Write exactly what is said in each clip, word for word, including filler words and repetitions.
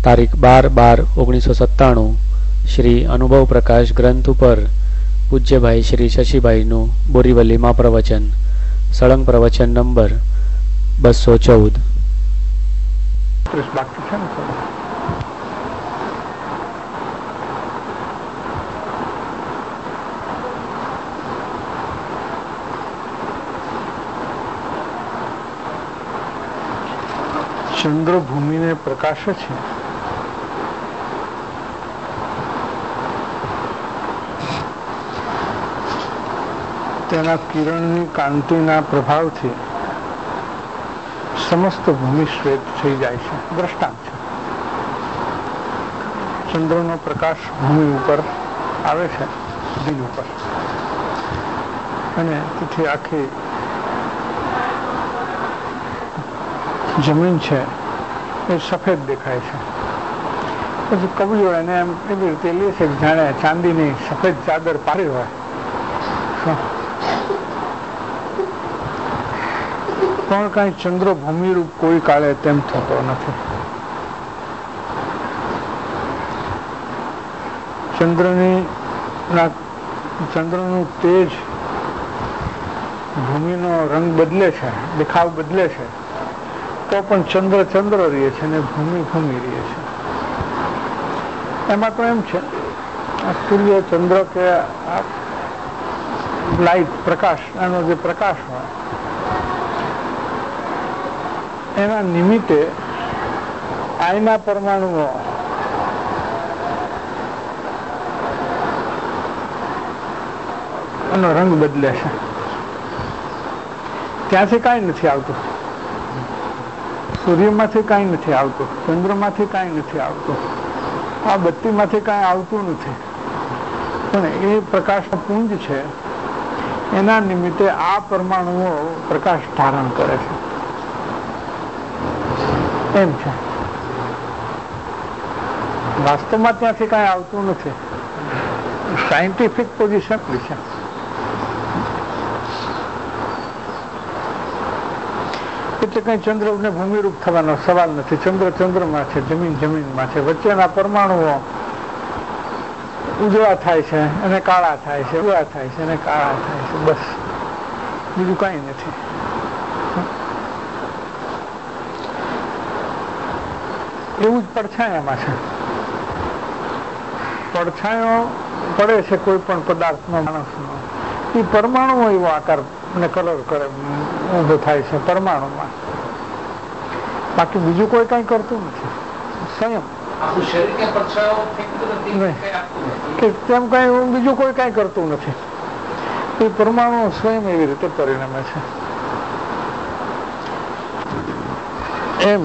તારીખ બાર બાર ઓગણીસો સત્તાણું શ્રી અનુભવ પ્રકાશ ગ્રંથ ઉપર પૂજ્યભાઈ શ્રી શશીભાઈનું બોરીવલીમાં પ્રવચન, સળંગ પ્રવચન નંબર બસો ચૌદ. ચંદ્ર ભૂમિને પ્રકાશે છે. તેના કિરણની કાંતિના પ્રભાવથી સમસ્ત ભૂમિ શ્વેત થઈ જાય છે. દ્રષ્ટાંત છે. ચંદ્રનો પ્રકાશ ભૂમિ ઉપર આવે છે, દિન ઉપર, અને તેથી આખી જમીન છે એ સફેદ દેખાય છે. પછી કવિઓ એને એમ એવી રીતે લે છે કે જાણે ચાંદીની સફેદ ચાદર પારી હોય. પણ કઈ ચંદ્ર ભૂમિરૂપ કોઈ કાળે તેમ થતો નથી. ચંદ્રની ચંદ્રનું તેજ ભૂમિનો રંગ બદલે છે, દેખાવ બદલે છે, તો પણ ચંદ્ર ચંદ્ર રહે છે અને ભૂમિ ભૂમિ રહે છે. એમાં તો એમ છે, સૂર્ય, ચંદ્ર કે લાઈટ, પ્રકાશ, એનો જે પ્રકાશ હોય એના નિમિત્તે આયના પરમાણુઓ એનો રંગ બદલે છે. ત્યાંથી કાંઈ નથી આવતું. સૂર્યમાંથી કાંઈ નથી આવતું, ચંદ્રમાંથી કાંઈ નથી આવતું, આ બત્તીમાંથી કાંઈ આવતું નથી. પણ એ પ્રકાશનો પુંજ છે, એના નિમિત્તે આ પરમાણુઓ પ્રકાશ ધારણ કરે છે. એમ છે. વાસ્તવમાં ત્યાંથી કાંઈ આવતું નથી. સાયન્ટિફિક પોઝિશન છે. એટલે કઈ ચંદ્ર ને ભૂમિરૂપ થવાનો સવાલ નથી. ચંદ્ર ચંદ્રમાં છે, જમીન જમીનમાં છે. વચ્ચેના પરમાણુઓ ઉજળા થાય છે અને કાળા થાય છે, ઉજળા થાય છે અને કાળા થાય છે, બસ, બીજું કઈ નથી. એવું જ પડછાયામાં છે. પડછાયો પડે છે કોઈ પણ પદાર્થનો, માણસનો, એ પરમાણુ એવો આકાર અને કલર કરે, ઉભો થાય છે પરમાણુમાં. બાકી બીજું કોઈ કઈ કરતું નથી. સ્વયં કે તેમ કઈ બીજું કોઈ કઈ કરતું નથી. એ પરમાણુ સ્વયં એવી રીતે પરિણમે છે. એમ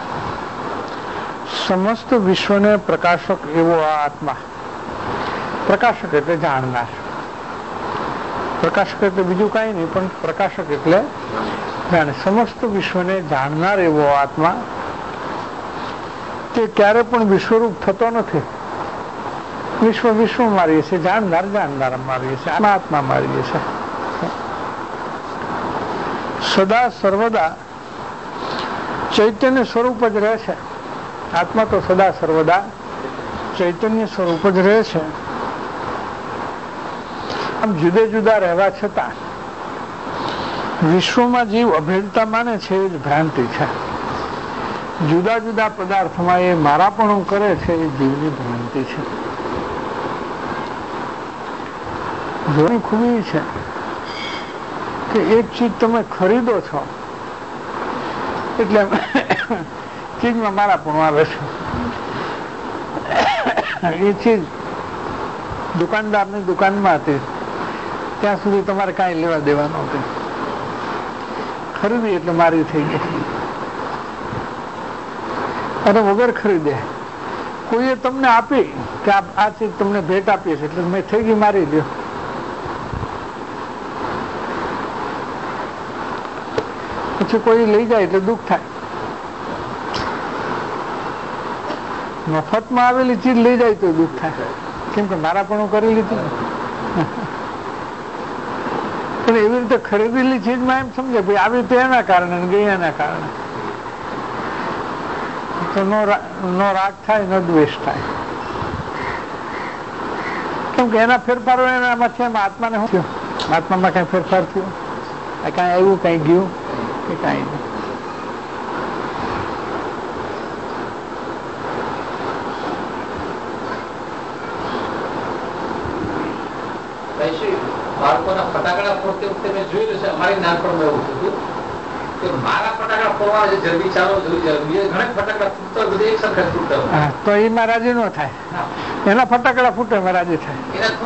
સમસ્ત વિશ્વને પ્રકાશક એવો આ આત્મા. પ્રકાશક એટલે જાણનાર. પ્રકાશક એટલે બીજું કઈ નહીં, પણ પ્રકાશક એટલે જાણે. સમસ્ત વિશ્વને જાણનાર એવો આત્મા તે ક્યારે પણ વિશ્વરૂપ થતો નથી. વિશ્વ વિશ્વ મારીએ છે, જાણનાર જાણનાર મારીએ છે, આત્મા મારીએ છે. સદા સર્વદા ચૈતન્ય સ્વરૂપ જ રહે છે. આત્મા તો સદા સર્વદા ચૈતન્ય સ્વરૂપ જ રહે છે. આમ જુદા જુદા રહેવા છતાં વિશ્વમાં જીવ અભેદતા માને છે એ જ ભ્રાંતિ છે. જુદા જુદા પદાર્થમાં એ મારાપણું કરે છે એ જીવની ભ્રાંતિ છે. જોની ખૂબી છે કે એક ચીજ તમે ખરીદો છો એટલે ચીજમાં મારાપણું આવે છે. એ ચીજ દુકાનદારની દુકાનમાં હતી ત્યાં સુધી તમારે કાંઈ લેવા દેવાનું હતું. ખરીદી એટલે મારી થઈ ગઈ. અને વગર ખરીદે કોઈએ તમને આપી કે આ ચીજ તમને ભેટ આપીએ છે એટલે મેં થઈ ગઈ મારી લ્યો. પછી કોઈ લઈ જાય એટલે દુઃખ થાય. મફતમાં આવેલી ચીજ લઈ જાય તો દુઃખ થાય, કેમ કે મારાપણું કરી લીધું. પણ એવી રીતે ખરીદેલી ચીજમાં એમ સમજે ભાઈ આવી તો એના કારણે ગઈ એના કારણે. તો નો રાગ થાય, નો દ્વેષ થાય. કેમ કે એના ફેરફારો એનામાં છે. આત્માને શું થયું? આત્મામાં કઈ ફેરફાર થયો? કઈ આવ્યું, કઈ ગયું કે કઈ નહીં? બાળકોના ફટાકડા ફોડતી વખતે મેં જોયેલું છે. અમારી નાનપણમાં એવું થયું કે મારા ફટાકડા ફોડવા જે વિચારો ઘણા ફટાકડા ફૂટતા બધા એક સરખા ફૂટતા, તો એમાં રાજી ન થાય. એના ફટાકડા ફૂટે એમાં રાજી થાય.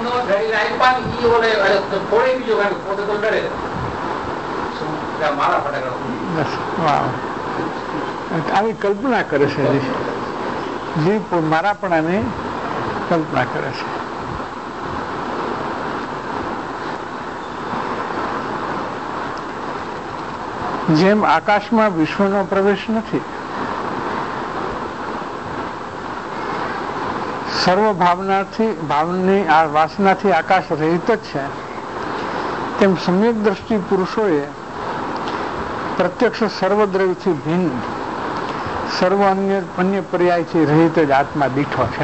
મારા ફટાકડા આવી કલ્પના કરે છે. જીવ મારાપણાની કલ્પના કરે છે. જેમ આકાશમાં વિશ્વનો પ્રવેશ નથી, સર્વ ભાવનાથી ભાવની આ વાસનાથી આકાશ રહિત જ છે, તેમ સમ્યક દ્રષ્ટિ પુરુષોએ પ્રત્યક્ષ સર્વદ્રવ્યથી ભિન્ન સર્વ અન્ય અન્ય પર્યાયથી રહિત જ આત્મા દીઠો છે.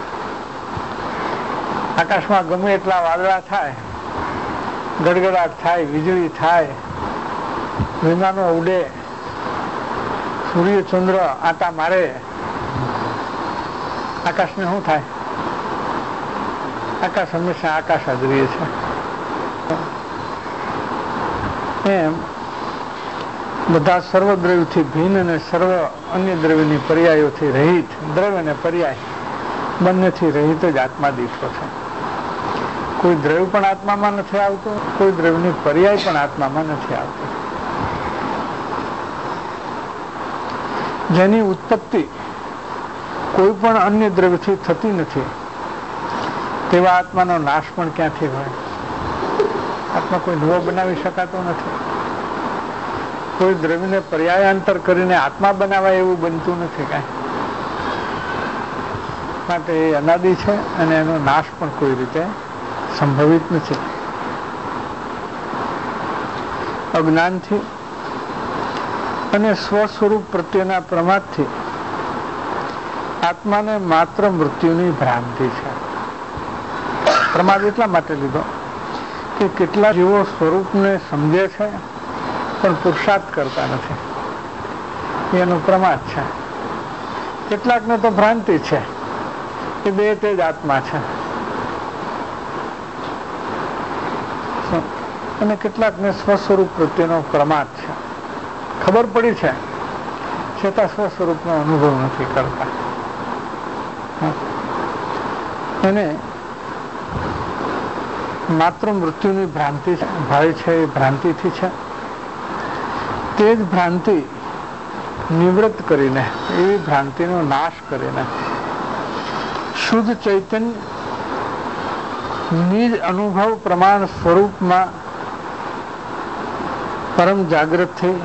આકાશમાં ગમે એટલા વાદળા થાય, ગડગડાટ થાય, વીજળી થાય, વિમાનો ઉડે, સૂર્ય ચંદ્ર આટા મારે, આકાશને શું થાય? આકાશ હંમેશા આકાશ જ રહે છે. એમ બધા સર્વ દ્રવ્યથી ભિન્ન અને સર્વ અન્ય દ્રવ્યની પર્યાયોથી રહિત, દ્રવ્ય અને પર્યાય બંનેથી રહિત જ આત્મા દીઠો છે. કોઈ દ્રવ્ય પણ આત્મામાં નથી આવતું, કોઈ દ્રવ્યની પર્યાય પણ આત્મામાં નથી આવતું. જેની ઉત્પત્તિ કોઈ પણ અન્ય દ્રવ્યથી થતી નથી, તેવા આત્માનો નાશ પણ ક્યાંથી હોય? આત્મા કોઈ નવો બનાવી શકાતો નથી. કોઈ દ્રવ્યને પર્યાયાંતર કરીને આત્મા બનાવાય એવું બનતું નથી કાંઈ. માટે એ અનાદિ છે અને એનો નાશ પણ કોઈ રીતે સંભવિત નથી. અજ્ઞાનથી અને સ્વ સ્વરૂપ પ્રત્યેના પ્રમાદથી આત્માને માત્ર મૃત્યુની ભ્રાંતિ છે. પ્રમાદ એટલા માટે લીધો કે કેટલા જીવો સ્વરૂપને સમજે છે પણ પુરુષાર્થ કરતા નથી, એનું પ્રમાદ છે. કેટલાકને તો ભ્રાંતિ છે કે બે તે જ આત્મા છે, અને કેટલાકને સ્વસ્વરૂપ પ્રત્યેનો પ્રમાદ છે. ખબર પડી છે છતાં સ્વસ્વરૂપનો અનુભવ નથી કરતા. અને માત્ર મૃત્યુની ભ્રાંતિ ભય છે, એ ભ્રાંતિથી છે. તે જ ભ્રાંતિ નિવૃત્ત કરીને, એવી ભ્રાંતિનો નાશ કરીને શુદ્ધ ચૈતન્ય નિજ અનુભવ પ્રમાણ સ્વરૂપમાં પરમ જાગૃત થઈ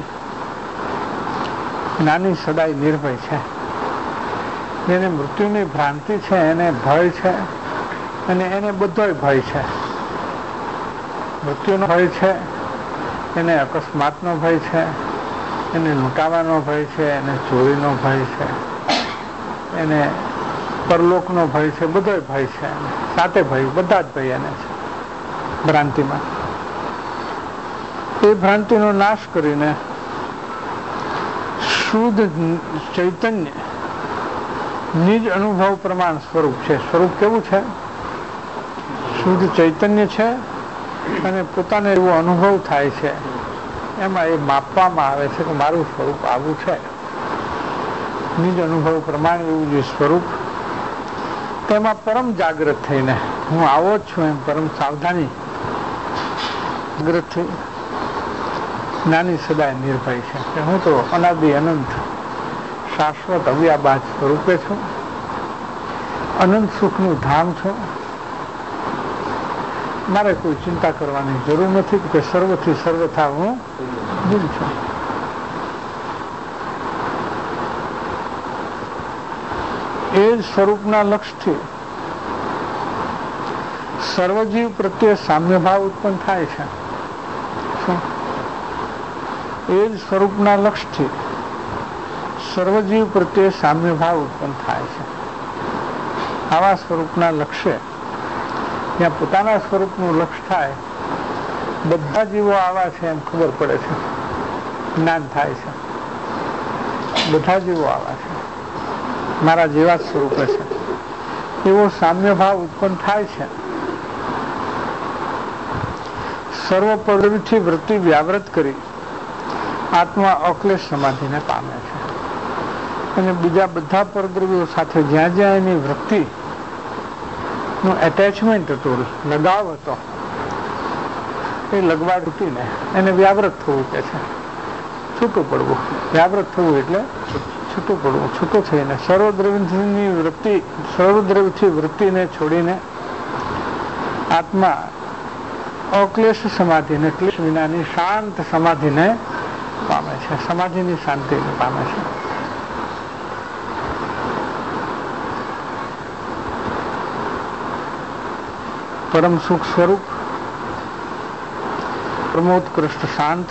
જ્ઞાની સદાય નિર્ભય છે. જેને મૃત્યુની ભ્રાંતિ છે એને ભય છે, અને એને બધોય ભય છે. મૃત્યુનો ભય છે, એને અકસ્માતનો ભય છે, એને લૂંટાવાનો ભય છે, એને ચોરીનો ભય છે, એને પરલોકનો ભય છે, બધોય ભય છે. સાતે ભય, બધા જ ભય એને છે ભ્રાંતિમાં. એ ભ્રાંતિનો નાશ કરીને શુદ્ધ ચૈતન્ય નિજ અનુભવ પ્રમાણ સ્વરૂપ છે. સ્વરૂપ કેવું છે? શુદ્ધ ચૈતન્ય છે, અને પોતાને એવો અનુભવ થાય છે. એમાં એ માપવામાં આવે છે કે મારું સ્વરૂપ આવું છે. નિજ અનુભવ પ્રમાણ એવું જે સ્વરૂપ, તેમાં પરમ જાગૃત થઈને હું આવો જ છું એમ પરમ સાવધાની જાગૃત થઈ જ્ઞાની સદાય નિર્ભય છે કે હું તો અનાદિ અનંત શાશ્વત અવ્યાબાદ સ્વરૂપે છું, અનંત સુખનું ધામ છું. મારે કોઈ ચિંતા કરવાની જરૂર નથી કે સર્વથી સર્વથા હું દૂર છું. એ જ સ્વરૂપના લક્ષથી સર્વજીવ પ્રત્યે સામ્યભાવ ઉત્પન્ન થાય છે. શું? એ જ સ્વરૂપના લક્ષથી સર્વજીવ પ્રત્યે સામ્ય ભાવ ઉત્પન્ન થાય છે. આવા સ્વરૂપના લક્ષ્ય ત્યાં પોતાના સ્વરૂપનું લક્ષ્ય થાય, બધા જીવો આવા છે એમ ખબર પડે છે, જ્ઞાન થાય છે. બધા જીવો આવા છે, મારા જેવા જ સ્વરૂપે છે, એવો સામ્ય ભાવ ઉત્પન્ન થાય છે. સર્વ પ્રવૃત્તિ વૃત્તિ વ્યાવૃત કરી આત્મા અક્લેશ સમાધિને પામે છે. અને બીજા બધા પરદ્રવ્યો સાથે જ્યાં જ્યાં એની વૃત્તિ નું એટેચમેન્ટ હતું, લગાવ હતો, એ લગવા તૂટીને એને વ્યાવૃત થવું કે છે, છૂટું પડવું. વ્યાવૃત થવું એટલે છૂટું પડવું. છૂટું થઈને સર્વદ્રવ્યની વૃત્તિ સર્વદ્રવ્યથી વૃત્તિને છોડીને આત્મા અક્લેશ સમાધિને, ક્લેશ વિનાની શાંત સમાધિને પામે છે. સમાધિની શાંતિને પામે છે. પરમ સુખ સ્વરૂપ, પરમોત્કૃષ્ટ શાંત,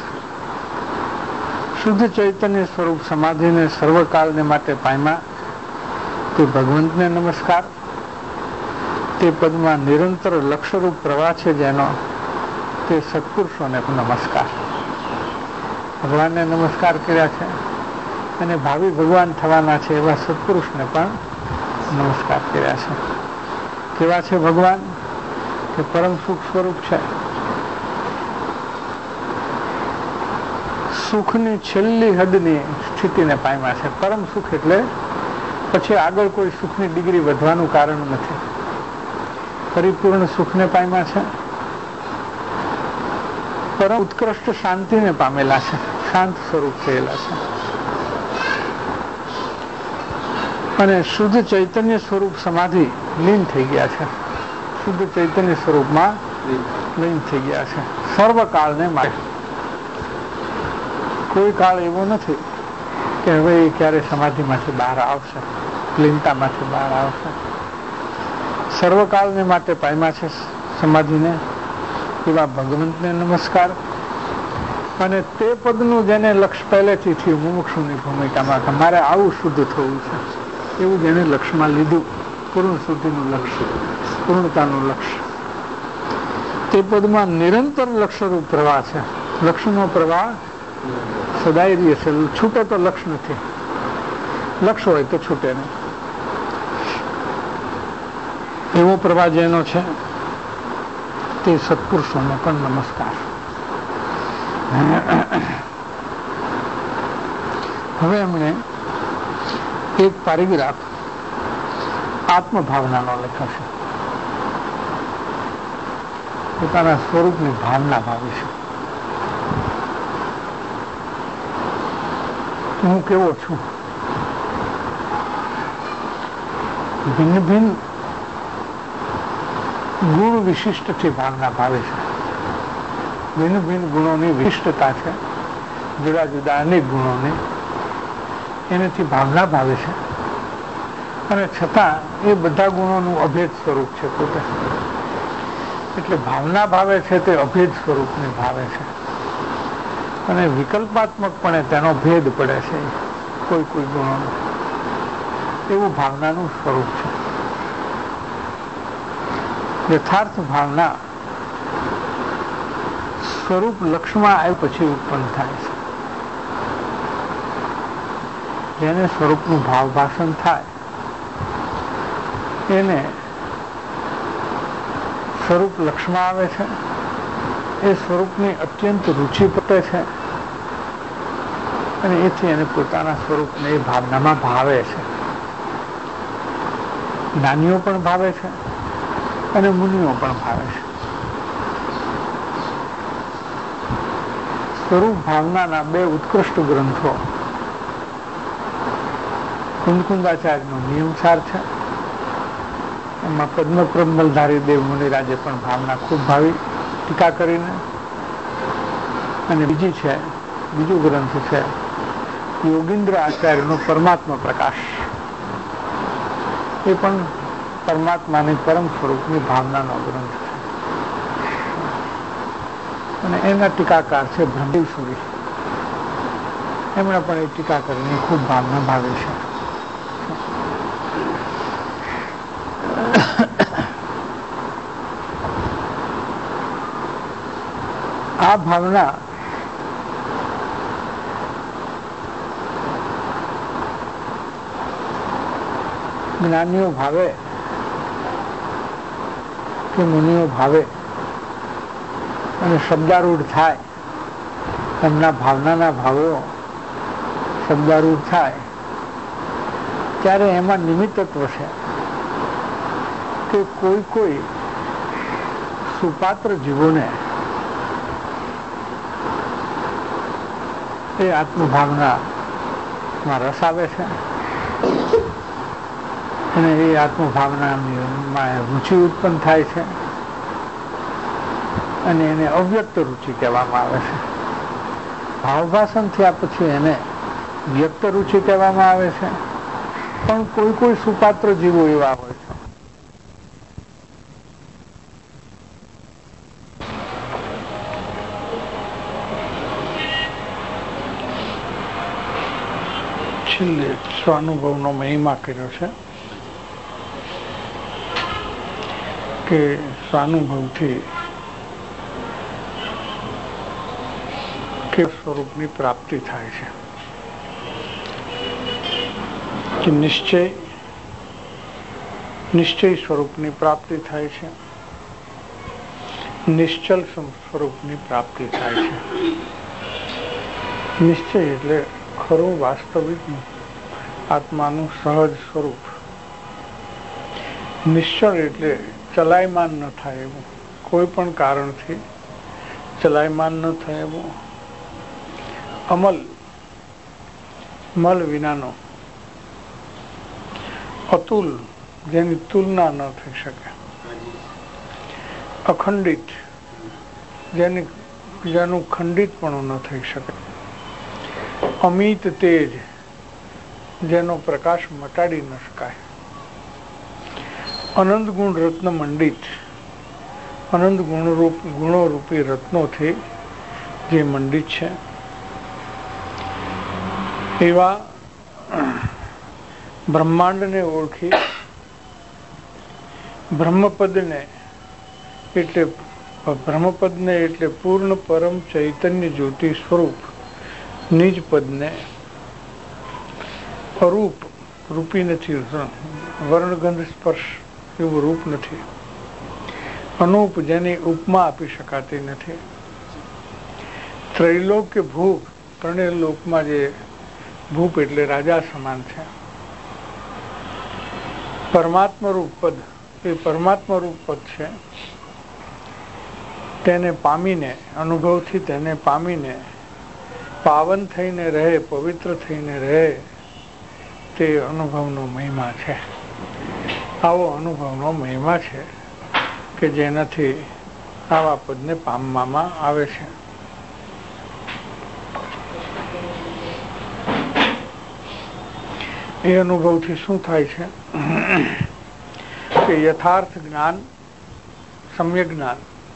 શુદ્ધ ચૈતન્ય સ્વરૂપ સમાધિને સર્વકાળને માટે પામ્યા તે ભગવંતને નમસ્કાર. તે પદમાં નિરંતર લક્ષરૂપ પ્રવાહ છે જેનો, તે સત્પુરુષોને નમસ્કાર. ભગવાનને નમસ્કાર કર્યા છે અને ભાવિ ભગવાન થવાના છે એવા સત્પુરુષને પણ નમસ્કાર કર્યા છે. કેવા છે ભગવાન? કે પરમ સુખ સ્વરૂપ છે. સુખની છેલ્લી હદની સ્થિતિને પામ્યા છે. પરમ સુખ એટલે પછી આગળ કોઈ સુખની ડિગ્રી વધવાનું કારણ નથી. પરિપૂર્ણ સુખને પામ્યા છે. પરમ ઉત્કૃષ્ટ શાંતિને પામેલા છે. શાંત સ્વરૂપ થયેલા છે. અને શુદ્ધ ચૈતન્ય સ્વરૂપ સમાધિ લીન થઈ ગયા છે. શુદ્ધ ચૈતન્ય સ્વરૂપમાં લીન થઈ ગયા છે સર્વકાળને માટે. કોઈ કાળ એવો નથી કે હવે એ ક્યારે સમાધિમાંથી બહાર આવશે, લીનતામાંથી બહાર આવશે. સર્વકાળને માટે પામ્યા છે સમાધિને એવા ભગવંતને નમસ્કાર. અને તે પદનું જેને લક્ષ્ય પહેલેથી થયું, મુમુક્ષુની ભૂમિકામાં કે મારે આવું શુદ્ધ થવું છે, એવું જેને લક્ષ્યમાં લીધું, પૂર્ણ શુદ્ધિનું લક્ષ્ય, પૂર્ણતાનું લક્ષ્ય, તે પદમાં નિરંતર લક્ષ્યરૂપ પ્રવાહ છે. લક્ષ્યનો પ્રવાહ સદાય રહે છે. છૂટે તો લક્ષ્ય નથી, લક્ષ્ય હોય તો છૂટે નહીં. એવો પ્રવાહ જેનો છે તે સત્પુરુષોને પણ નમસ્કાર. હવે એમણે એક પેરેગ્રાફ આત્મભાવનાનો લખ્યો છે. પોતાના સ્વરૂપની ભાવના ભાવી છે. હું કેવો છું? ભિન્ન ભિન્ન ગુણ વિશિષ્ટથી ભાવના ભાવે છે. ભિન્ન ભિન્ન ગુણોની વિશિષ્ટતા છે, જુદા જુદા અનેક ગુણોની, એનાથી ભાવના ભાવે છે. અને છતાં એ બધા ગુણોનું અભેદ સ્વરૂપ છે પોતે. એટલે ભાવના ભાવે છે તે અભેદ સ્વરૂપને ભાવે છે. અને વિકલ્પાત્મકપણે તેનો ભેદ પડે છે કોઈ કોઈ ગુણોનો. એવું ભાવનાનું સ્વરૂપ છે. યથાર્થ ભાવના સ્વરૂપ લક્ષ્યમાં આવ્યા પછી ઉત્પન્ન થાય છે. જેને સ્વરૂપનું ભાવ ભાષણ થાય એને સ્વરૂપ લક્ષ્યમાં આવે છે. એ સ્વરૂપની અત્યંત રુચિ પટે છે અને એથી એને પોતાના સ્વરૂપને એ ભાવનામાં ભાવે છે. જ્ઞાનીઓ પણ ભાવે છે અને મુનિઓ પણ ભાવે છે. સ્વરૂપ ભાવનાના બે ઉત્કૃષ્ટ ગ્રંથો કુંદકુંદાચાર્યનો નિયમસાર છે. એમાં પદ્મપ્રમલધારી દેવ મુનિરાજે પણ ભાવના ખૂબ ભાવી ટીકા કરીને. અને બીજી છે, બીજું ગ્રંથ છે યોગીન્દ્ર આચાર્યનો પરમાત્મા પ્રકાશ. એ પણ પરમાત્માની પરમ સ્વરૂપની ભાવનાનો ગ્રંથ છે. અને એના ટીકાકાર છે બ્રહ્મેશ્વરી. એમણે પણ એ ટીકા કરીને ખૂબ ભાવના ભાવે છે. આ ભાવના જ્ઞાનીઓ ભાવે કે મુનિઓ ભાવે અને શબ્દારૂઢ થાય, એમના ભાવનાના ભાવો શબ્દારૂઢ થાય ત્યારે એમાં નિમિત્તત્વ છે કે કોઈ કોઈ સુપાત્ર જીવોને એ આત્મભાવનામાં રસ આવે છે અને એ આત્મભાવનામાં રુચિ ઉત્પન્ન થાય છે અને એને અવ્યક્ત રુચિ કહેવામાં આવે છે. ભાવભાષણ થયા પછી એને વ્યક્ત રુચિ કહેવામાં આવે છે. પણ કોઈ કોઈ સુપાત્ર જીવો એવા હોય છે છેલ્લે સ્વાનુભવનો મહિમા કર્યો છે કે સ્વાનુભવથી કે સ્વરૂપની પ્રાપ્તિ થાય છે કે નિશ્ચય નિશ્ચય સ્વરૂપની પ્રાપ્તિ થાય છે, નિશ્ચલ સ્વરૂપની પ્રાપ્તિ થાય છે. નિશ્ચય એટલે ખરું વાસ્તવિક આત્માનું સહજ સ્વરૂપ. નિશ્ચળ એટલે ચલાયમાન ન થાય એવું, કોઈ પણ કારણથી ચલાયમાન ન થાય એવું, અમલ મલ વિનાનો, અતુલ જેની તુલના ન થઈ શકે, અખંડિત જેની જેનું ખંડિત પણ ન થઈ શકે, અમિત તેજ જેનો પ્રકાશ મટાડી ન શકાય, અનંત ગુણ રત્ન મંડિત અનંત ગુણરૂપ ગુણો રૂપી રત્નોથી જે મંડિત છે એવા બ્રહ્માંડને ઓળખી બ્રહ્મપદને એટલે બ્રહ્મપદને એટલે પૂર્ણ પરમ ચૈતન્ય જ્યોતિ સ્વરૂપ નિજ પદને અરૂપ રૂપી નથી, વર્ણગંધ સ્પર્શ એવું રૂપ નથી, અનુપ જેની ઉપમા આપી શકાતી નથી, ત્રૈલોક કે ભૂપ ત્રણેય લોકમાં જે ભૂપ એટલે રાજા સમાન છે, પરમાત્મા રૂપ પદ એ પરમાત્મા રૂપ પદ છે, તેને પામીને અનુભવથી તેને પામીને પાવન થઈને રહે, પવિત્ર થઈને રહે તે અનુભવનો મહિમા છે. આવો અનુભવનો મહિમા છે કે જેનાથી આવા પદને પામવામાં આવે છે. એ અનુભવથી શું થાય છે કે યથાર્થ જ્ઞાન, સમ્યક જ્ઞાન,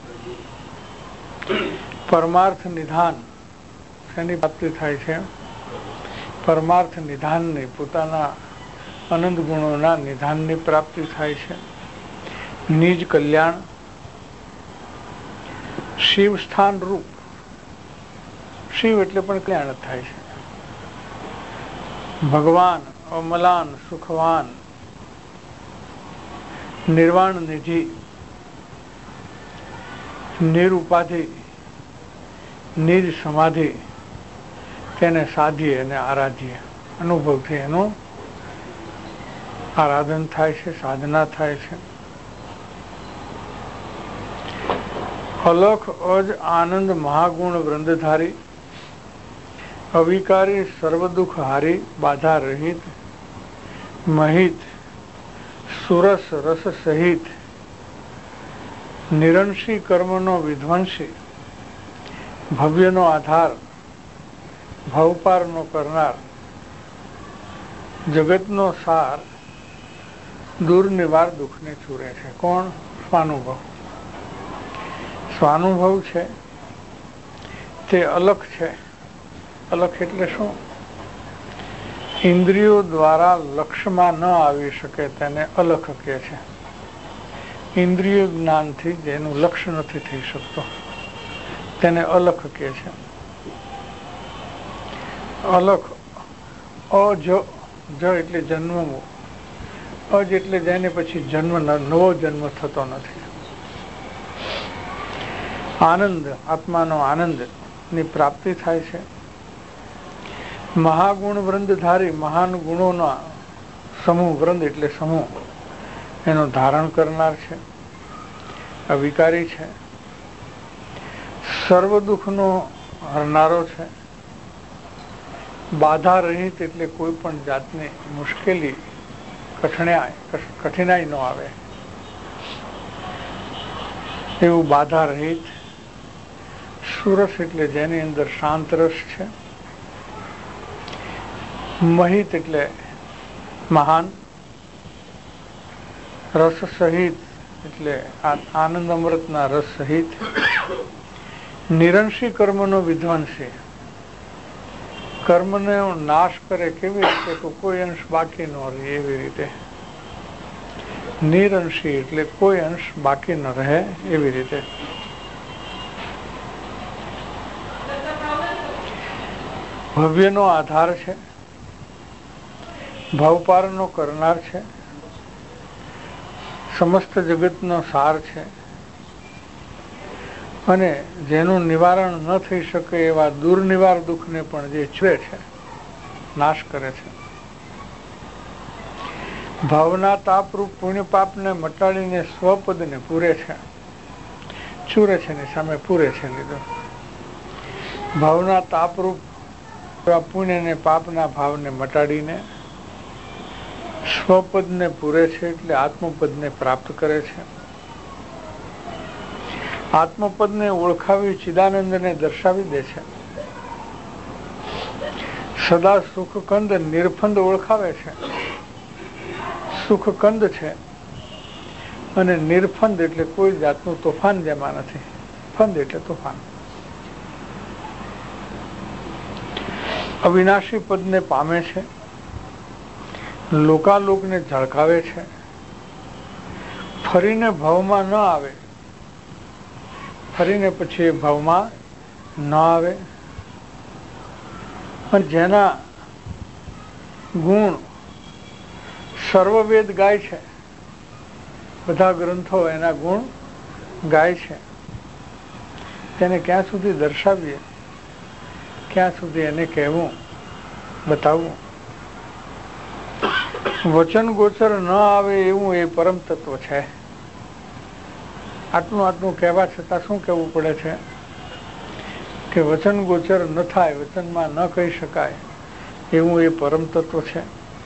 પરમાર્થ નિધાન શેની પ્રાપ્તિ થાય છે? પરમાર્થ નિધાનની, પોતાના અનંત ગુણોના નિધાનની પ્રાપ્તિ થાય છે. નિજ કલ્યાણ, શિવ સ્થાન રૂપ, શિવ એટલે પણ કલ્યાણ થાય છે. ભગવાન અમલાન સુખવાન નિર્વાણ નિધિ, નિરુપાધિ, નિજ સમાધિ, તેને સાધીએ અને આરાધીએ. અનુભવથી એનું આરાધન થાય છે, સાધના થાય છે. અલખ અજ આનંદ મહાગુણ વૃંદધારી, અવિકારી સર્વદુઃખ હારી, બાધા રહિત, મહિત, સુરસ રસ સહિત, નિરંશી કર્મનો વિધ્વંસી, ભવ્યનો આધાર, ભવપારનો કરનાર, જગતનો સાર, દૂર નિવાર દુઃખને ચૂરે છે. કોણ? સ્વાનુભવ. સ્વાનુભવ છે તે અલખ છે, અલખ એટલે શું? ઇન્દ્રિયો દ્વારા લક્ષ્યમાં ન આવી શકે તેને અલખ કહે છે. ઇન્દ્રિય જ્ઞાનથી જેનું લક્ષ્ય નથી થઈ શકતો તેને અલખ કહે છે. અલખ અજ જ એટલે જન્મવું, અજ એટલે જેને પછી જન્મ નવો જન્મ થતો નથી. આનંદ, આત્માનો આનંદ ની પ્રાપ્તિ થાય છે. મહાગુણ વૃંદધારી, મહાન ગુણોનો સમૂહ, વૃંદ એટલે સમૂહ, એનો ધારણ કરનાર છે, અવિકારી છે, સર્વ દુઃખનો હરનારો છે, બાધા રહિત એટલે કોઈ પણ જાતની મુશ્કેલી કઠણાઈ કઠિનાઈ ન આવે એવું બાધા રહિત. સુરસ એટલે જેની અંદર શાંત રસ છે. મહિત એટલે મહાન, રસ સહિત એટલે આનંદ અમૃતના રસ સહિત. નિરંશી કર્મનો વિધ્વંસી, કર્મને નાશ કરે કેવી રીતે તો કોઈ અંશ બાકી ન રહે એવી રીતે. નિરંશી એટલે કોઈ અંશ બાકી ન રહે એવી રીતે. ભવ્યનો આધાર છે, ભવપારનો કરનાર છે, સમસ્ત જગતનો સાર છે અને જેનું નિવારણ ન થઈ શકે એવા દુર્નિવાર દુઃખને પણ જે છૂએ છે, નાશ કરે છે. ભાવના તાપરૂપ પુણ્ય પાપને મટાડીને સ્વપદને પૂરે છે, ચૂરે છે ને સામે પૂરે છે લીધો. ભાવના તાપરૂપ પુણ્ય ને પાપના ભાવને મટાડીને સ્વપદને પૂરે છે એટલે આત્મપદને પ્રાપ્ત કરે છે. આત્મપદને ઓળખાવી ચિદાનંદને દર્શાવી દે છે. સદા સુખકંદ નિર્ફંદ ઓળખાવે છે. સુખકંદ છે અને નિર્ફંદ એટલે કોઈ જાતનું તોફાન જેમાં નથી. ફંદ એટલે તોફાન. અવિનાશી પદને પામે છે, લોકાલોકને ઝળકાવે છે, ફરીને ભવમાં ન આવે, ફરીને પછી એ ભવમાં ન આવે. અને જેના ગુણ સર્વવેદ ગાય છે, બધા ગ્રંથો એના ગુણ ગાય છે, તેને ક્યાં સુધી દર્શાવીએ, ક્યાં સુધી એને કહેવું, બતાવવું. વચન ગોચર ન આવે એવું એ પરમ તત્વ છે. આટલું આટલું કહેવા છતાં શું કહેવું પડે છે કે વચન ગોચર ન થાય, વચનમાં ન કહી શકાય એવું એ પરમ તત્વ છે.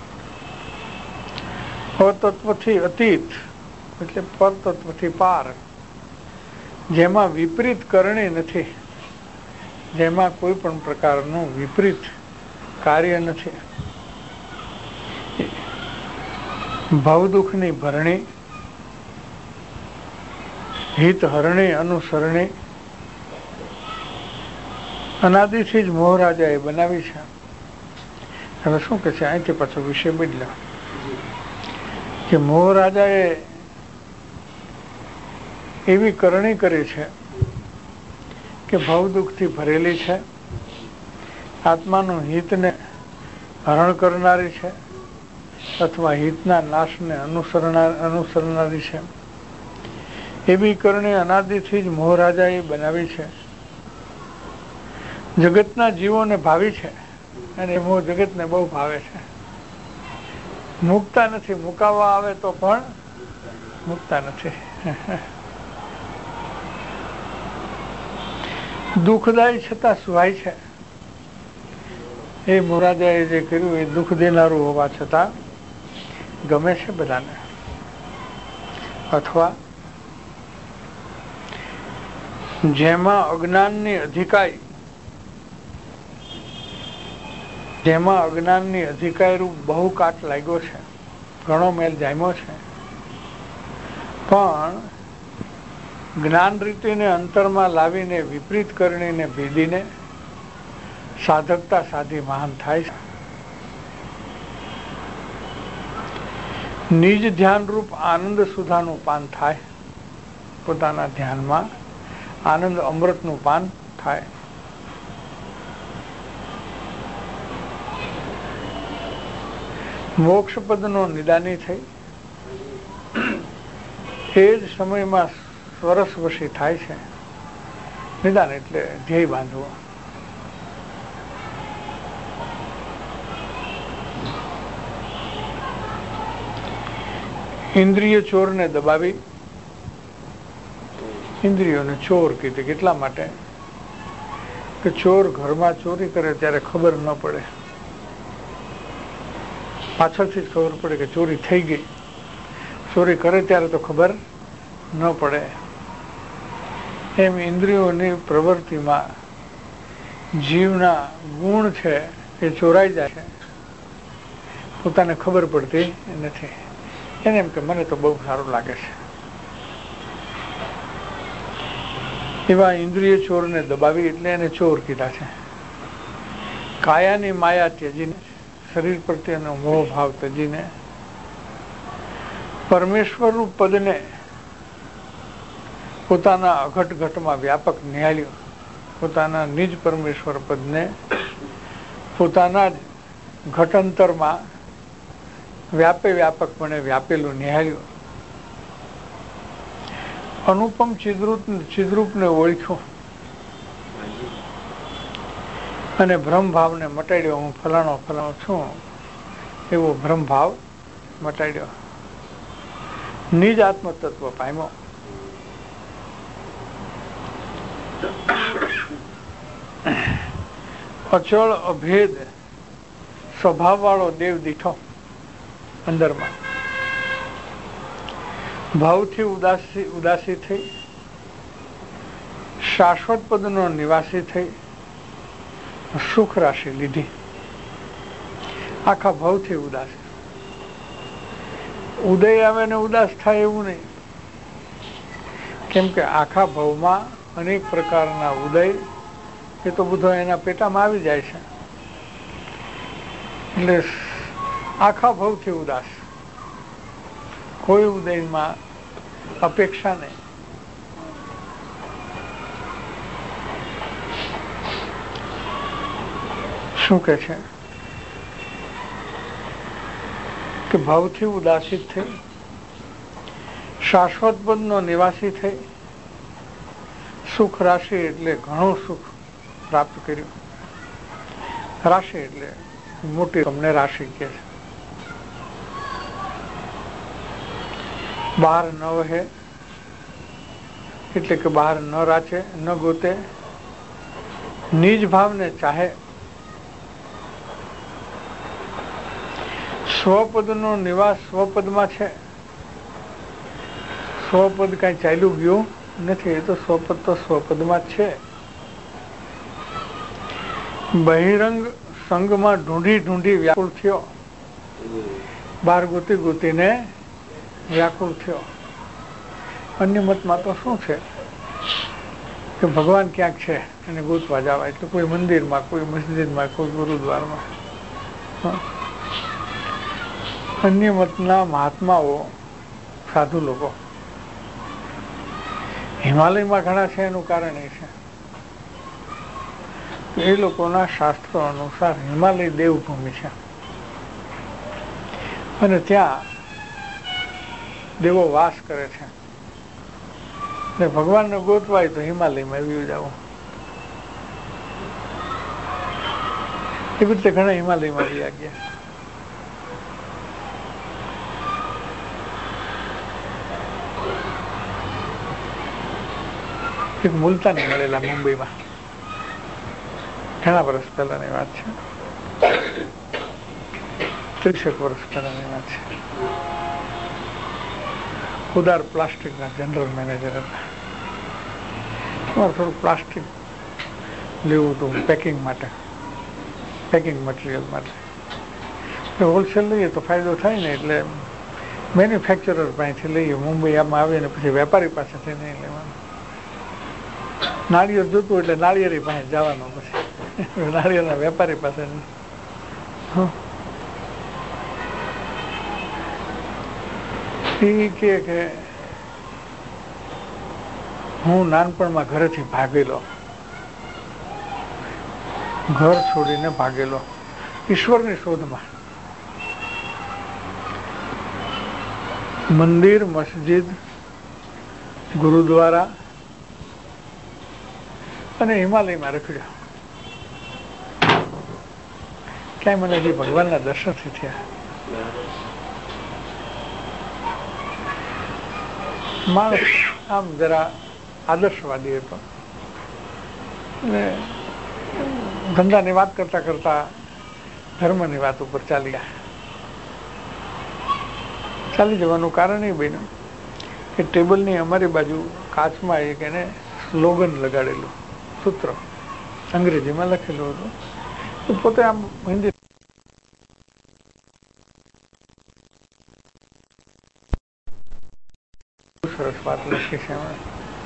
અતત્વથી અતીત એટલે પરતત્વથી પાર, જેમાં વિપરીત કરણી નથી, જેમાં કોઈ પણ પ્રકારનું વિપરીત કાર્ય નથી. ભવ દુઃખની ભરણી, હિત હરણી અનુસરણી અનાદિથી જ મોહરાજાએ બનાવી છે. હવે શું કે છે, અહીંથી પાછો વિષય બદલ્યો કે મોહરાજાએ એવી કરણી કરી છે કે ભવ દુઃખથી ભરેલી છે, આત્માનું હિતને હરણ કરનારી છે અથવા હિતના નાશને અનુસરનાર અનુસરનારી છે. એવી કરણી અનાદિથી જ મોહરાજાએ બનાવી છે. જગતના જીવોને ભાવી છે અને મોહ જગતને બહુ ભાવે છે. મુકતા નથી, મુકાવવા આવે તો પણ મુકતા નથી. દુઃખદાયી છતાં સુહાય છે. એ મોહરાજાએ જે કર્યું એ દુઃખ દેનારું હોવા છતાં ગમે છે બધાને. અથવા જેમાં અજ્ઞાનની અધિકારી, જેમાં અજ્ઞાનની અધિકારી રૂપ બહુ કાટ લાગ્યો છે, ઘણો મેલ જામ્યો છે, પણ જ્ઞાન રીતિને અંતરમાં લાવીને વિપરીત કરણીને ભેદીને સાધકતા સાધી મહાન થાય છે. નિજ ધ્યાનરૂપ આનંદ સુધાનું પાન થાય, પોતાના ધ્યાનમાં આનંદ અમૃતનું પાન થાય. મોક્ષ પદનો નિદાની થઈ, એ જ સમયમાં સ્વરસ વશી થાય છે. નિદાન એટલે ધ્યેય બાંધવો. ઇન્દ્રિય ચોરને દબાવી, ઇન્દ્રિયોને ચોર કીધી કેટલા માટે કે ચોર ઘરમાં ચોરી કરે ત્યારે ખબર ન પડે, પાછળથી જ ખબર પડે કે ચોરી થઈ ગઈ. ચોરી કરે ત્યારે તો ખબર ન પડે. એમ ઇન્દ્રિયોની પ્રવૃત્તિમાં જીવના ગુણ છે એ ચોરાઈ જાય છે, પોતાને ખબર પડતી નથી. એને એમ કે મને તો બહુ સારું લાગે છે. એવા ઇન્દ્રિય ચોરને દબાવી એટલે એને ચોર કીધા છે. કાયાની માયા ત્યજીને, શરીર પ્રત્યેનો મોહ ભાવ ત્યજીને પરમેશ્વરનું પદને પોતાના અઘટ ઘટમાં વ્યાપક નિહાળ્યું. પોતાના નિજ પરમેશ્વર પદને પોતાના જ ઘટંતરમાં વ્યાપે વ્યાપકપણે વ્યાપેલું નિહાળ્યું. અનુપમ ચિદ્રૂપ ચિદ્રૂપને ઓળખ્યું અને ભ્રમભાવને મટાડ્યો. હું ફલાણો ફલાણો છું એવો ભ્રમભાવ મટાડ્યો. નિજ આત્મતત્વ પામ્યો. અચળ અભેદ સ્વભાવ વાળો દેવ દીઠો અંદરમાં. ભાવથી ઉદાસી ઉદાસી થઈ, શાશ્વત પદનો નિવાસી થઈ, સુખ રાશિ લીધી. આખા ભાવથી ઉદાસી. ઉદય આવે ને ઉદાસ થાય એવું નહીં, કેમ કે આખા ભાવમાં અનેક પ્રકારના ઉદય એ તો બધો એના પેટામાં આવી જાય છે. એટલે આખા ભાવથી ઉદાસ, કોઈ ઉદયમાં અપેક્ષા નહીં. શું કે છે કે ભાવથી ઉદાસિત થઈ, શાશ્વત પદનો નિવાસી થઈ, સુખ રાશિ એટલે ઘણું સુખ પ્રાપ્ત કર્યું. રાશિ એટલે મોટી તમને રાશિ કે છે. બહાર ન વહે એટલે કે બહાર ન રાચે, ન ગોતે, નિજ ભાવને ચાહે. સ્વપદનો નિવાસ સ્વપદમાં છે. સ્વપદ કઈ ચાલ્યું ગયું નથી, એ તો સ્વપદ તો સ્વપદમાં જ છે. બહિરંગ સંગમાં ઢૂંઢી ઢૂંઢી વ્યાકુળ થયો, બહાર ગોતી ગોતીને વ્યાકુળ થયો. અન્ય મતમાં તો શું છે કે ભગવાન ક્યાંક છે એને ગોતવા જવા, એટલે કોઈ મંદિરમાં, કોઈ મસ્જિદમાં, કોઈ ગુરુદ્વારમાં. અન્ય મતના મહાત્માઓ, સાધુ લોકો હિમાલયમાં ઘણા છે. એનું કારણ એ છે એ લોકોના શાસ્ત્રો અનુસાર હિમાલય દેવભૂમિ છે અને ત્યાં દેવો વાસ કરે છે. એટલે ભગવાનને ગોતવાય તો હિમાલયમાં વ્યુ જવું. એ રીતે ઘણા હિમાલયમાં ગયા ગયા. એક મુલતાની મળેલા મુંબઈમાં, ઘણા વર્ષ પહેલાની વાત છે, ત્રીસેક વર્ષ પહેલાની વાત છે. ઉદાર પ્લાસ્ટિકના જનરલ મેનેજર હતા. તમારે થોડું પ્લાસ્ટિક લેવું હતું પેકિંગ માટે, પેકિંગ મટીરિયલ માટે. હોલસેલ લઈએ તો ફાયદો થાય ને, એટલે મેન્યુફેક્ચરર પાસેથી લઈએ. મુંબઈ આમાં આવે ને પછી વેપારી પાસેથી નહીં લેવાનું. નાળિયેર જોતું એટલે નાળિયેરી પાસે જવાનું. પછી નાળિયેરના વેપારી પાસે એ કે હું નાનપણમાં ઘરેથી ભાગેલો, ઘર છોડીને ભાગેલો ઈશ્વરની શોધમાં. મંદિર, મસ્જિદ, ગુરુદ્વારા અને હિમાલયમાં રખડ્યો. ક્યાંય મને હજી ભગવાનના દર્શન થયા. માણસ આમ જરા આદર્શવાદી હતો. ધંધાની વાત કરતા કરતા ધર્મની વાત ઉપર ચાલી ગયા. ચાલી જવાનું કારણ એ બન્યું કે ટેબલની અમારી બાજુ કાચમાં એક એને સ્લોગન લગાડેલું, સૂત્ર અંગ્રેજીમાં લખેલું હતું. તો પોતે આમ હિન્દી સરસ વાત લખી છે એમણે.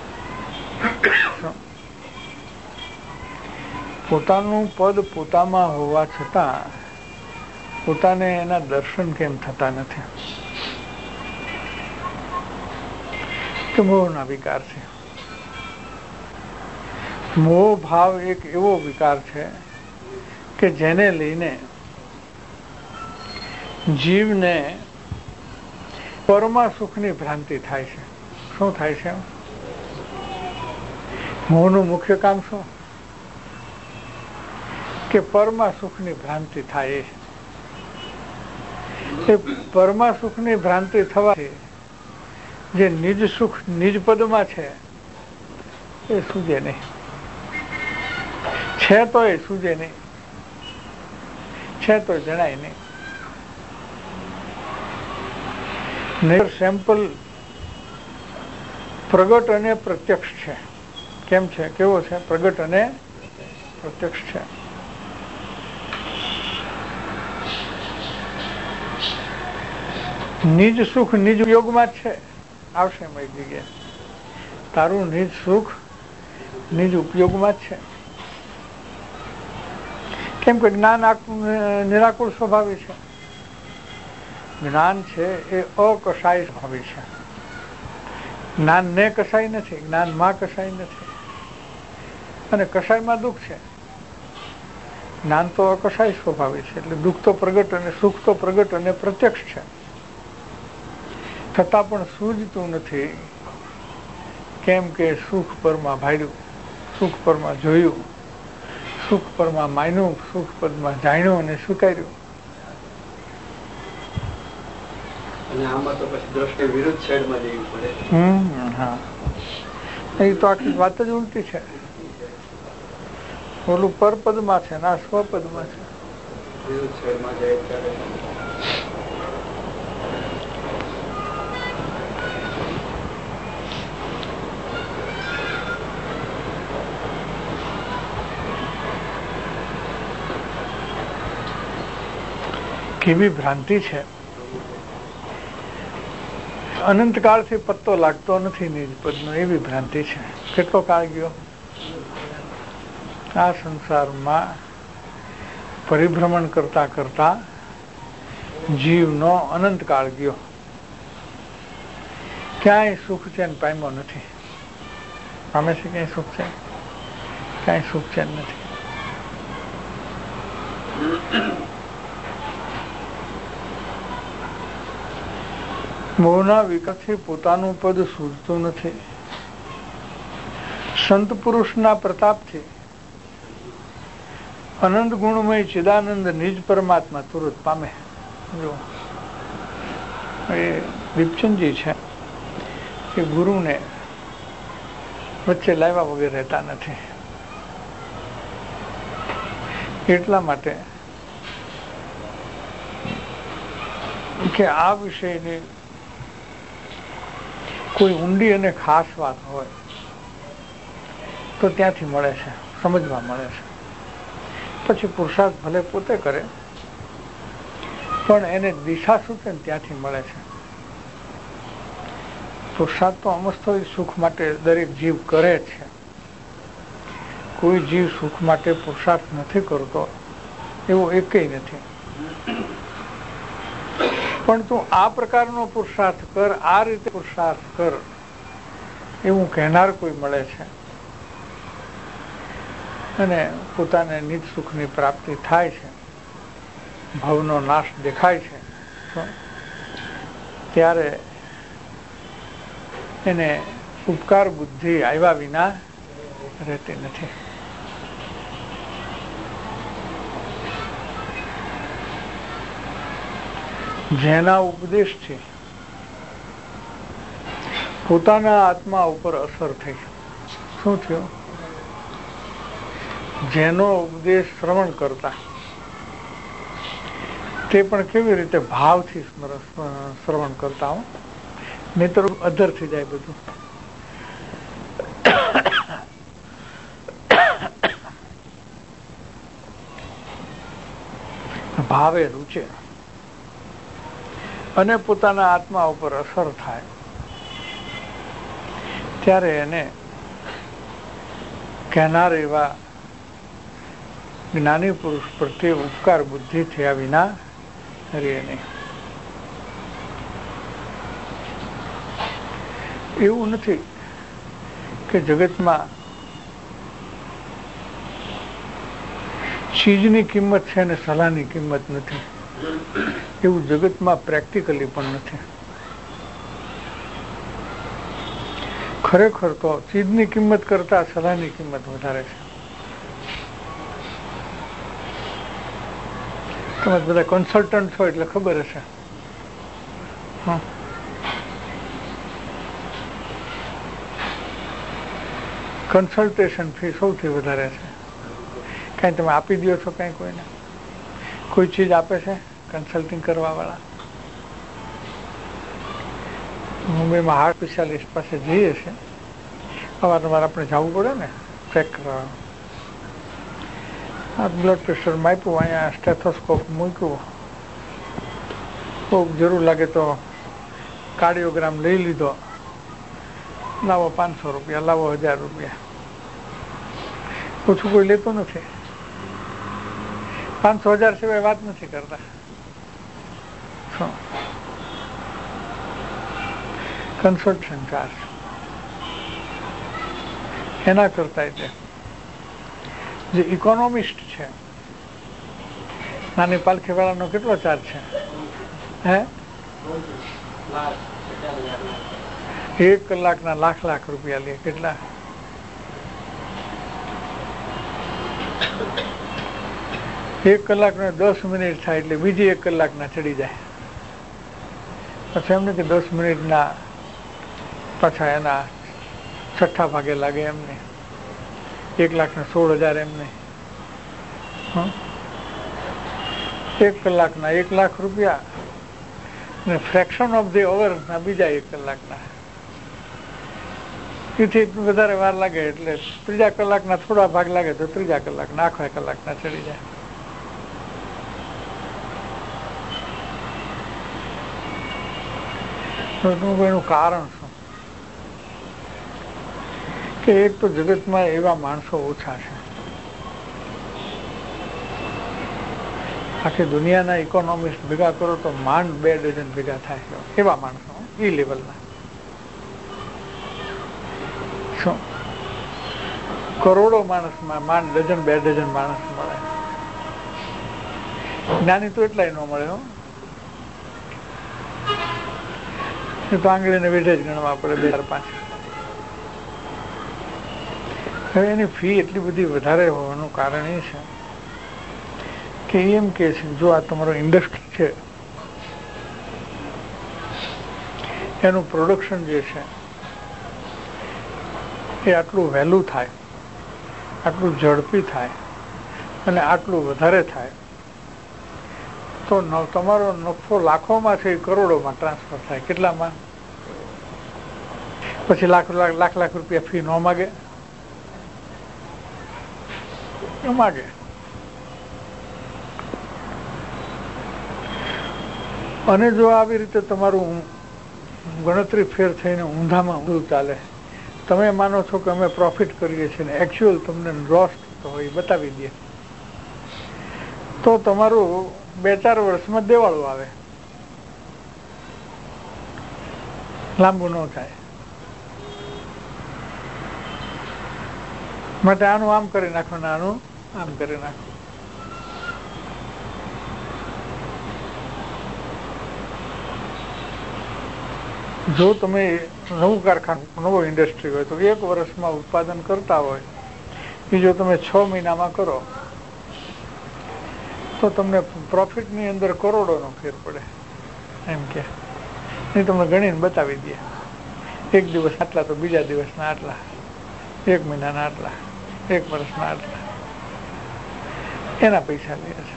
પોતાનું પદ પોતામાં હોવા છતાં પોતાને એના દર્શન કેમ થતા નથી? કે મોહના વિકાર છે. મોહ ભાવ એક એવો વિકાર છે કે જેને લઈને જીવને પરમા સુખની ભ્રાંતિ થાય છે. શું થાય છે? મોહનું મુખ્ય કામ શું? કે પરમા સુખની ભ્રાંતિ થાય. એ પરમા સુખની ભ્રાંતિ થવાથી જે નિજ સુખ નિજ પદમાં છે એ સૂજે નહીં. છે તો એ સૂજે નહીં, છે તો જણાય નહીં. નેચર સેમ્પલ પ્રગટ અને પ્રત્યક્ષ છે. કેમ છે? કેવો છે? પ્રગટ અને પ્રત્યક્ષ છે. નિજ સુખ નિજ ઉપયોગમાં જ છે. આવશે એમ એક જગ્યાએ. તારું નિજ સુખ નિજ ઉપયોગમાં જ છે. કેમ કે જ્ઞાન નિરાકુળ સ્વભાવી છે. જ્ઞાન છે એ અકશાય સ્વભાવી છે. જ્ઞાન ને કશાય નથી, જ્ઞાનમાં કશાય નથી. અને કશાયમાં દુઃખ છે. જ્ઞાન તો અકશાય સ્વભાવી છે. એટલે દુઃખ તો પ્રગટ અને સુખ તો પ્રગટ અને પ્રત્યક્ષ છે. છતાં પણ સૂઝતું નથી. કેમ કે સુખ પરમાં ભાડ્યું, સુખ પરમાં જોયું, સુખ પરમાં માન્યું, સુખ પદમાં જાણ્યું અને સ્વીકાર્યું. અને આમાં તો પછી દ્રષ્ટિ વિરુદ્ધ છેડમાં જવી પડે. હમ હા, એ તો આખી વાત જ ઉલટી છે. ઓલું પરપદમાં છે ને આ સ્વપદમાં છે. વિરુદ્ધ છેડમાં જાય ત્યારે કેવી ભ્રાંતિ છે. અનંતકાળથી પત્તો લાગતો નથી નિજ પદનો, એવી ભ્રાંતિ છે. કેટલો કાળ ગયો આ સંસારમાં પરિભ્રમણ કરતા કરતા જીવનો અનંતકાળ ગયો. ક્યાંય સુખ ચેન પામ્યો નથી. પામે છે ક્યાંય સુખ ચેન? ક્યાંય સુખ ચેન નથી. મોહના વિકાસથી પોતાનું પદ સૂઝતું નથી. સંત પુરુષના પ્રતાપથી અનંત ગુણમય ચિદાનંદ નિજ પરમાત્મા તુરત પામે. જો એ દીપચંદજી છે એ ગુરુને વચ્ચે લાવ્યા વગર રહેતા નથી. એટલા માટે કે આ વિષયની કોઈ ઊંડી અને ખાસ વાત હોય તો ત્યાંથી મળે છે, સમજવા મળે છે. પછી પુરુષાર્થ ભલે પોતે કરે પણ એને દિશા સૂચન ત્યાંથી મળે છે. પુરુષાર્થ તો અમસ્તો સુખ માટે દરેક જીવ કરે છે. કોઈ જીવ સુખ માટે પુરુષાર્થ નથી કરતો એવો એકેય નથી. પણ તું આ પ્રકારનો પુરુષાર્થ કર, આ રીતે પુરુષાર્થ કર એવું કહેનાર કોઈ મળે છે અને પોતાને નિજ સુખની પ્રાપ્તિ થાય છે, ભવનો નાશ દેખાય છે, ત્યારે એને ઉપકાર બુદ્ધિ આવ્યા વિના રહેતી નથી. જેના ઉપદેશથી પોતાના આત્મા ઉપર અસર થઈ. શું થયું? જેનો ઉપદેશ શ્રવણ કરતા તે પણ કેવી રીતે ભાવથી શ્રવણ કરતા હો, નહીતર અધર થઈ જાય બધું. ભાવે રૂચે અને પોતાના આત્મા ઉપર અસર થાય ત્યારે એને કહેનાર એવા જ્ઞાની પુરુષ પ્રત્યે ઉપકાર બુદ્ધિ થયા વિના રહે નહીં. એવું નથી કે જગતમાં ચીજની કિંમત છે અને સલાહની કિંમત નથી. એવું જગતમાં પ્રેક્ટિકલી પણ નથી. ખરેખર તો ચીજની કિંમત કરતા સલાહની કિંમત વધારે છે. તમે બધા કન્સલ્ટન્ટ છો એટલે ખબર હશે. કન્સલ્ટેશન ફી સૌથી વધારે છે. કઈ તમે આપી દો છો કઈ કોઈને? કોઈ ચીજ આપે છે કન્સલ્ટિંગ કરવા વાળા? મુંબઈમાં હાર્ટ સ્પેશિયાલિસ્ટ પાસે જઈએ છે, અવારનવાર આપણે જવું પડે ને ચેક કરવા. આ બ્લડ પ્રેશર માપ્યું, અહીંયા સ્ટેથોસ્કોપ મૂક્યું, બહુ જરૂર લાગે તો કાર્ડિયોગ્રામ લઈ લીધો, લાવો પાંચસો રૂપિયા, લાવો હજાર રૂપિયા. ઓછું કોઈ લેતો નથી. પાંચસો હજાર સિવાય વાત નથી કરતા. કન્સલ્ટેશન ચાર્જ એના કરતા એટલે જે ઇકોનોમિસ્ટ છે, નાની પાલખી વાળાનો કેટલો ચાર્જ છે? હે એક કલાકના લાખ લાખ રૂપિયા લે. કેટલા? એક કલાકને દસ મિનિટ થાય એટલે બીજી એક કલાકના ચડી જાય. પછી એમને કે દસ મિનિટના પાછા એના છઠ્ઠા ભાગે લાગે એમને. એક લાખ ને સોળ હજાર એમને. એક કલાકના એક લાખ રૂપિયા ને ફ્રેક્શન ઓફ ધી અવર ના બીજા એક કલાકના. એથી વધારે વાર લાગે એટલે ત્રીજા કલાકના થોડા ભાગ લાગે તો ત્રીજા કલાકના આખા કલાકના ચડી જાય. એનું કારણ શું? કે એક તો જગતમાં એવા માણસો ઓછા છે. આખી દુનિયાના ઇકોનોમિસ્ટ ભેગા કરો તો માંડ બે ડઝન ભેગા થાય એવા માણસો એ લેવલના. શું કરોડો માણસમાં માંડ ડઝન બે ડઝન માણસ મળે. જ્ઞાની તો એટલાય ન મળે હો. તો આંગળીને વેઢે જ ગણવા પડે બે ચાર પાંચ. હવે એની ફી એટલી બધી વધારે હોવાનું કારણ એ છે કે એમ કે છે જો આ તમારો ઇન્ડસ્ટ્રી છે એનું પ્રોડક્શન જે છે એ આટલું વહેલું થાય, આટલું ઝડપી થાય અને આટલું વધારે થાય તો તમારો નફો લાખોમાં છે એ કરોડોમાં ટ્રાન્સફર થાય. કેટલામાં? પછી લાખ લાખ લાખ લાખ રૂપિયા ફી ન માગે? માગે. અને જો આવી રીતે તમારું ગણતરી ફેર થઈને ઊંધામાં ઊંધું ચાલે તમે માનો છો કે અમે પ્રોફિટ કરીએ છીએ ને એકચ્યુઅલ તમને લોસ થતો હોય એ બતાવી દે તો તમારું બે ચાર વર્ષમાં દેવાળું આવે, લાંબુ ન થાય. માટે આનું આમ કરી નાખો ને આનું આમ કરી નાખો. જો તમે નવું કારખાનું નવો ઇન્ડસ્ટ્રી હોય તો એક વર્ષમાં ઉત્પાદન કરતા હોય એ જો તમે છ મહિનામાં કરો તો તમને પ્રોફિટની અંદર કરોડોનો ફેર પડે એમ કે નહીં, તમને ગણીને બતાવી દે એક દિવસ આટલા તો બીજા દિવસના આટલા, એક મહિનાના આટલા, એક વર્ષના આટલા, એના પૈસા લે છે.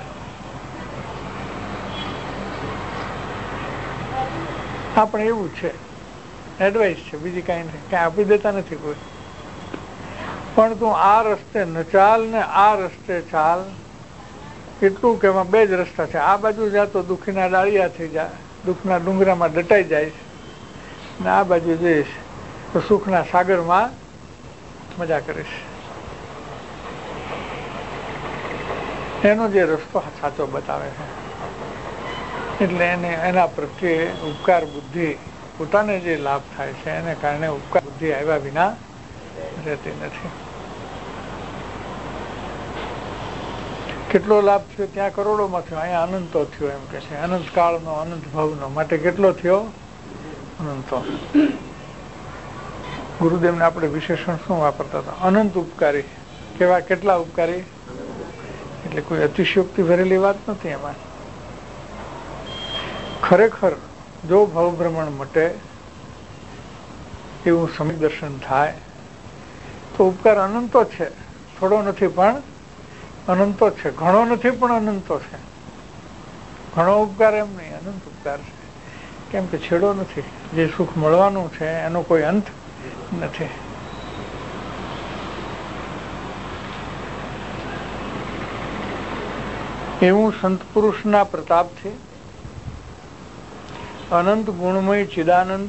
આપણે એવું છે, એડવાઇસ છે, બીજી કાંઈ નહીં, કાંઈ આપી દેતા નથી કોઈ. પણ તું આ રસ્તે ન ચાલ ને આ રસ્તે ચાલ, એટલું કે એમાં બે જ રસ્તા છે. આ બાજુ જા તો દુઃખીના ડાળિયા થઈ જા, દુઃખના ડુંગરામાં દટાઈ જાય, ને આ બાજુ જઈશ તો સુખના સાગરમાં મજા કરીશ. એનો જે રસ્તો સાચો બતાવે છે. એટલે એને એના પ્રત્યે ઉપકાર બુદ્ધિ પોતાને જે લાભ થાય છે એને કારણે ઉપકાર બુદ્ધિ આવ્યા વિના રહેતી નથી. કેટલો લાભ થયો ત્યાં કરોડોમાં થયો, અહીંયા અનંતો થયો એમ કે છે. અનંત કાળનો અનંત ભાવનો, માટે કેટલો થયો? અનંતો. ગુરુદેવને આપણે વિશેષણ શું વાપરતા હતા? અનંત ઉપકારી. કેવા કેટલા ઉપકારી? એટલે કોઈ અતિશયોક્તિ ભરેલી વાત નથી એમાં. ખરેખર જો ભવભ્રમણ મટે એવું સમ્યક દર્શન થાય તો ઉપકાર અનંતો છે, થોડો નથી પણ અનંતો છે, ઘણો નથી પણ અનંતો છે. ઘણો ઉપકાર એમ નહીં, અનંત ઉપકાર છે. કેમ કે છેડો નથી. જે સુખ મળવાનું છે એનો કોઈ અંત નથી. એવું સંત પુરુષના પ્રતાપથી અનંત ગુણમય ચિદાનંદ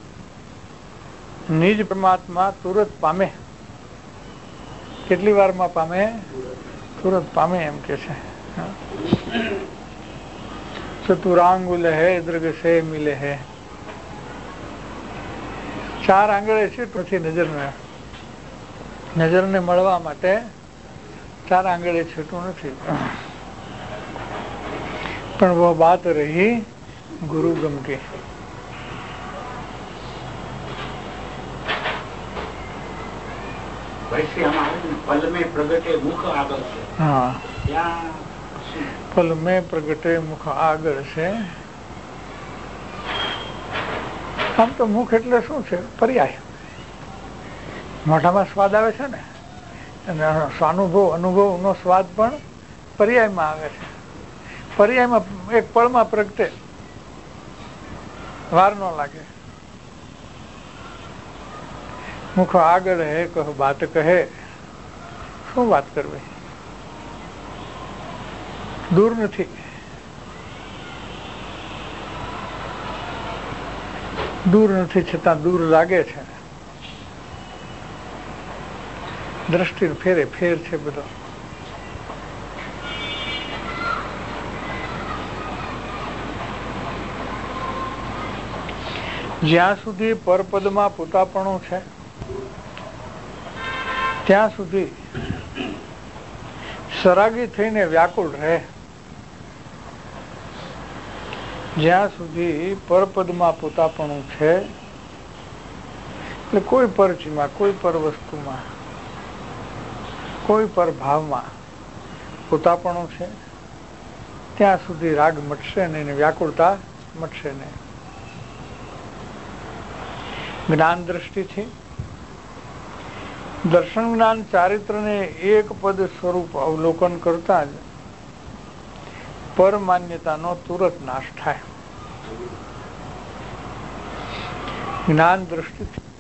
નિજ પરમાત્મા તુરત પામે. કેટલી વારમાં પામે? તુરત પામે એમ કે છે. ચતુરાંગુલ હે દૃગ સે મિલે હે. ચાર આંગળે છે નથી નજરને, નજરને મળવા માટે ચાર આંગળે છૂટું નથી. પણ વો બાત રહી ગુરુ ગમ की. પલ મેં પ્રગટે મુખ આગળ છે. હા, પલ મેં પ્રગટે મુખ આગળ છે. આમ તો મુખ એટલે શું છે? પર્યાય. મોઢામાં સ્વાદ આવે છે ને, અને સ્વાનુભવ અનુભવ નો સ્વાદ પણ પર્યાયમાં આવે છે. પર્યાયમાં એક પળમાં પ્રગટે, વાર ન લાગે. મુખ આગળ હે કહો બાત કહે. શું વાત કરવી? દૂર નથી. દૂર નથી છતાં દૂર લાગે છે. દ્રષ્ટિ ફેરે ફેર છે બધો. જ્યાં સુધી પરપદમાં પોતાપણું છે ત્યાં સુધી સરાગી થઈને વ્યાકુળ રહે. જ્યાં સુધી પરપદમાં પોતાપણું છે એટલે કોઈ પરચીમાં, કોઈ પર વસ્તુમાં, કોઈ પર ભાવમાં પોતાપણું છે ત્યાં સુધી રાગ મટશે નહીં, વ્યાકુળતા મટશે નહીં. જ્ઞાન દ્રષ્ટિથી દર્શન જ્ઞાન ચારિત્રને એક પદ સ્વરૂપ અવલોકન કરતા જ પરમાન્યતાનો તુરત નાશ થાય. જ્ઞાન દ્રષ્ટિથી